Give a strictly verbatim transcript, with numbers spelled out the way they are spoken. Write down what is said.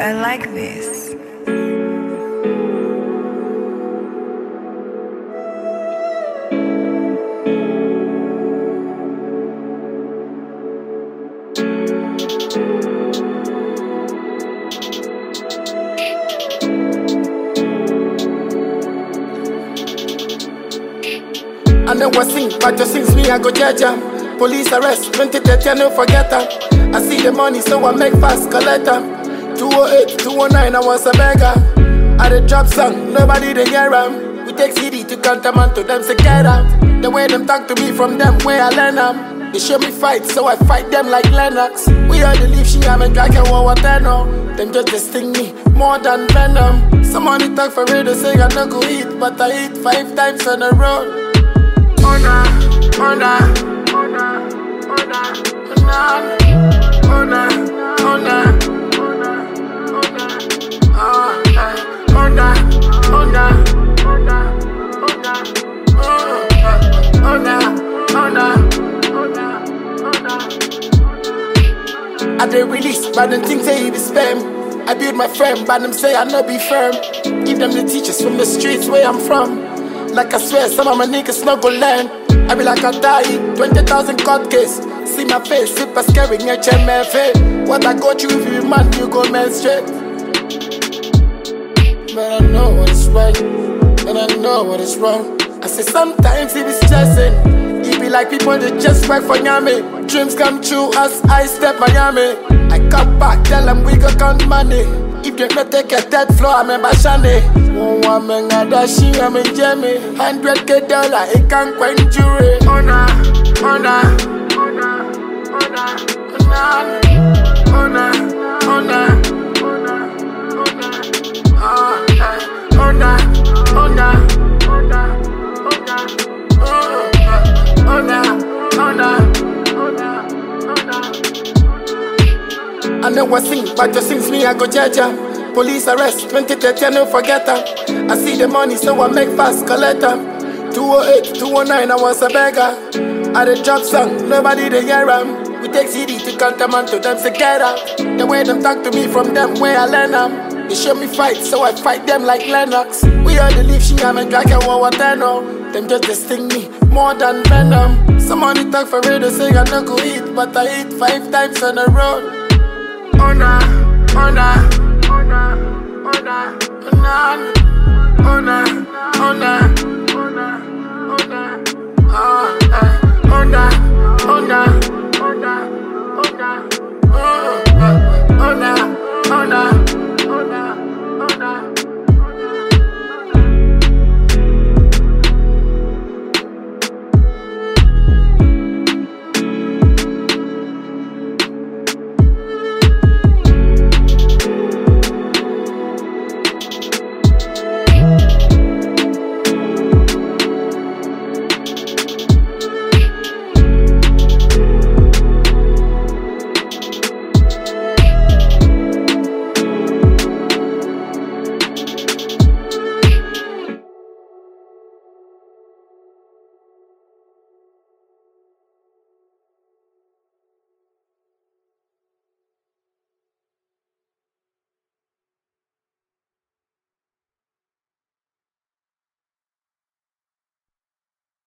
I like this. I never sing, but just sings me, I go judge 'em. Police arrest, twenty thirty, I no forget 'em. I see the money, so I make fast, collect 'em. two oh eight, two oh nine, I was a beggar. I the drop song, nobody they hear 'em. We take C D to count 'em and to them say get out. The way them talk to me from them, where I learn 'em. They show me fight, so I fight them like Lennox. We all the leave, she am a drag and one water now. Them just they sting me more than venom. Somebody talk for real, they say I no go eat, but I eat five times on the road. Oh nah, oh nah, oh nah, oh nah, oh nah, oh nah, oh nah, oh nah, oh nah, oh nah, oh nah, oh nah, oh nah, oh nah, oh nah, oh nah, oh nah. I dey release, but them things say it is spam. I build my friend, but them say I no be firm. Give them the teachers from the streets where I'm from. Like I swear, some of my niggas not gon' learn. I be like I die, twenty thousand court case. See my face, sip a scary H M F A. What I go through if you man, you go menstruate. But I know what is right, and I know what is wrong. I say sometimes it is stressing. It be like people that just work for Yami. Dreams come true as I step Miami. I come back, tell them we go count money. If they not take a third floor, I'm in Bashane. One woman, I dash you, I'm in Jamie. Hundred K dollar, it can't quench jury. Oh nah, oh nah, oh nah, oh nah, oh nah, oh nah, oh nah, oh nah, oh nah, oh nah, oh nah, oh nah, oh nah, oh nah. I never sing, but just sings me, I go judge 'em. Police arrest, twenty thirty, I no forget 'em. I see the money, so I make fast, collect 'em. two oh eight, two oh nine, I was a beggar. I the drop song, nobody they hear 'em. We take C D to count 'em and to them say get out. The way them talk to me from them, where I learn 'em. They show me fight, so I fight them like Lennox. We all the leave, she am a drag and one water now. Them just they sting me more than venom. Somebody talk for real, they say I no go eat, but I eat five times on the road. Oh nah, oh nah, oh nah, oh nah, oh nah, oh nah, oh nah.